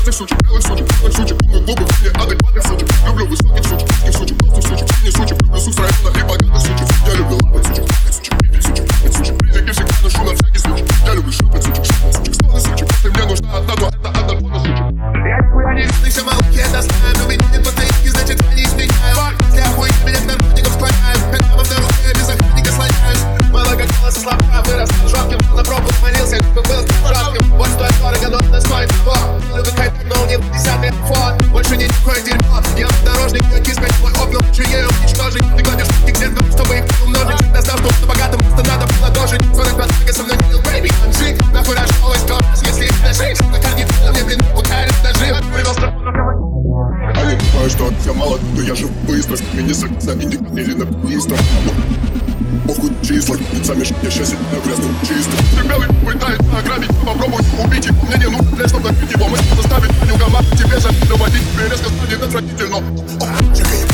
красных сучек, белых сучек, белых сучек, умных, глупых, неадекватных сучек. Люблю высоких сучек, низких сучек, толстых сучек, синих сучек. Люблю сук с района и богатых сучек. Я люблю лапать сучек, пипить сучек, пипить сучек. Призики всегда ношу на всякий случай. Я люблю шлюпать сучек, стоны сучек. Если мне нужна одна, то это одна тона сучек. Я нихуя не видный, все малки, это знаю. Но меня нет батарейки, значит я не изменяю. Если охуеть, меня к наркотикам склоняют. Когда во вторую я без охранника слоняюсь. Мало как голоса слабка, вырос жёстким. На пробу молился, был жёстким. Вот стоит дорого, но это стоит его. Любит хайпик, но у них 10-й фон. Больше не никакое дерьмо. Я дорожник, я кискать мой окна. Лучше ею уничтожить. Ты гонишь штуки где-то, чтобы их умножить. Всегда знал, что богатым просто надо было дожить. Звонок на со мной не был, baby, жить. Нахуй рожалась, класс, если это жизнь. На карте, мне, блин, ударит дожив. Привел страху. Я не знаю, что я молод, но я жив быстро. С ними не садится, индикат или на быстро. Похуй числа, сами я счастье на грязном чисто. Белый пытается ограбить, попробуй убить его. Мне не нужно, чтобы добить его. Мы заставить, а не угомать. Тебе же не доводить, резко станет отвратительно.